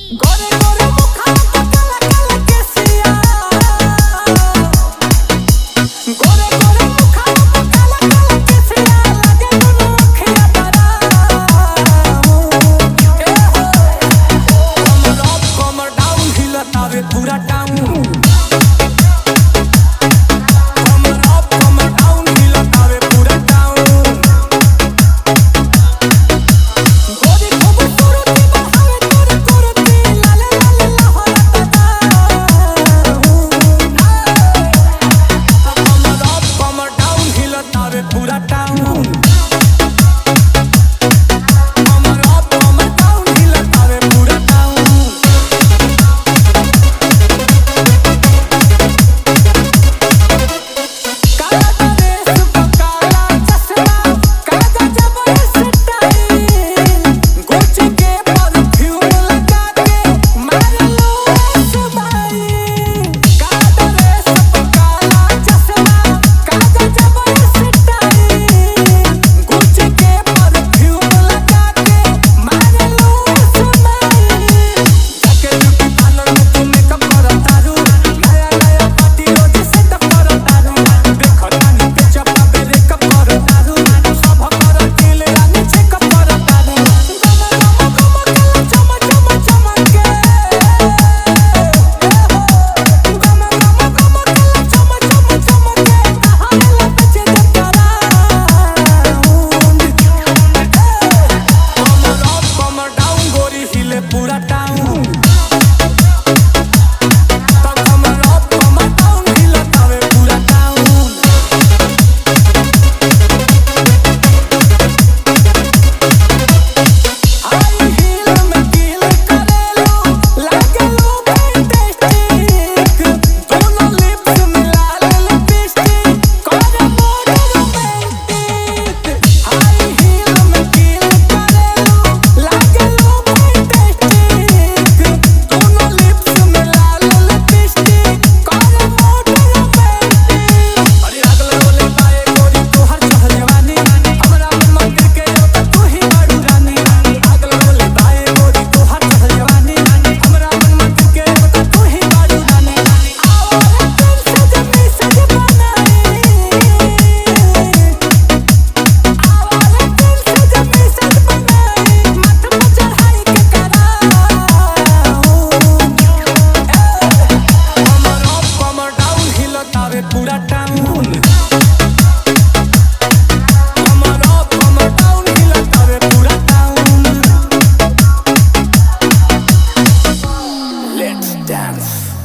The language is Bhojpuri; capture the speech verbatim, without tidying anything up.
गोरे गोरे मुखा को काला काला केसिया गोरे गोरे मुखा को काला काला केसिया लगे दुनु अखिया तारा ए हो कमर अप कमर डाउन हिलतावे पूरा टाउन पूरा टाउन कमर अप कमर डाउन हिलतावे पूरा टाउन काला ड्रेस पे काला चश्मा काला जबर स्टाइल गुच्ची के परफ्यूम लगा के मारे लो स्माइल काला ड्रेस पे काला चश्मा काला जबर पूरा टाउन तब कमर अप कमर डाउन हिलतावे पूरा टाउन हाई हील में कील करेलो लागेलो फैंटास्टिक दोनों लिप्स मिला ले लिपस्टिक करे मोर रोमांटिक हाई हील में कील करेलो लागेलो पूरा टाउन कमर अप कमर डाउन हिलतावे पूरा टाउन लेट्स डांस।